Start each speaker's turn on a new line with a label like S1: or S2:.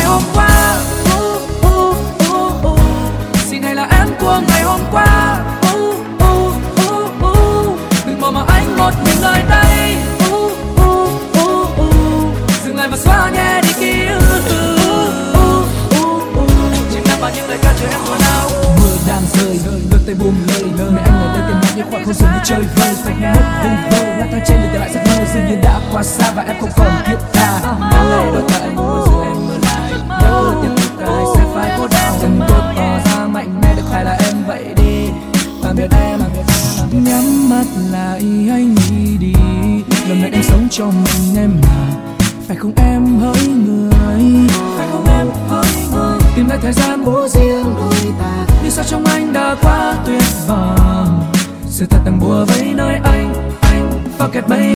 S1: hôm qua. Xin hãy là em của ngày hôm qua. Đừng bỏ mà anh một mình nơi đây. Dừng lại và xóa nhẹ đi ký ức. Chỉ nằm bao nhiêu lời ca chờ em mùa nào.
S2: Mưa đang rơi, đôi tay buông lời. Mẹ anh ở đây tìm hát những khoảng không dừng như chơi vơi. Phải mất vùng vơ, lang thang trên đường tìm lại giấc mơ. Dường như đã quá xa và em không còn thiết tha. Đang lẽ đôi tay anh muốn giữ em mơ lại. Nhớ tiếp tục ai sẽ phải cố đau. Dần bước tỏ ra mạnh mẽ được hay là em vậy đi. Tạm biệt em. Nhắm mắt lại hãy nghĩ đi. Lần này anh sống cho mình em mà. Phải không em hỡi người.
S1: Phải không em hỡi người.
S2: Tìm lại thời gian bố riêng đôi ta.
S1: Như sao trong anh đã quá tuyệt vời.
S2: Sự thật đang bùa vây nơi anh. Và kẹt bây